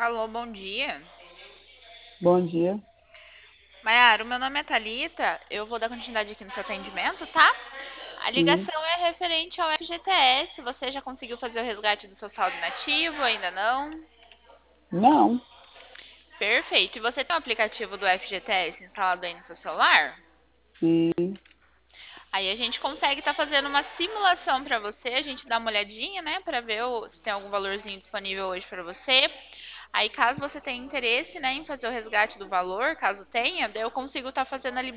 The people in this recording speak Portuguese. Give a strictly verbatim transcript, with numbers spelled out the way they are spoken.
Alô, bom dia. Bom dia. Maiara, o meu nome é Thalita, eu vou dar continuidade aqui no seu atendimento, tá? A Sim. ligação é referente ao F G T S. Você já conseguiu fazer o resgate do seu saldo inativo? Ainda não? Não. Perfeito. E você tem o aplicativo do F G T S instalado aí no seu celular? Sim. Aí a gente consegue estar fazendo uma simulação para você, a gente dá uma olhadinha, né, para ver o- se tem algum valorzinho disponível hoje para você. Aí, caso você tenha interesse, né, em fazer o resgate do valor, caso tenha, daí eu consigo estar fazendo a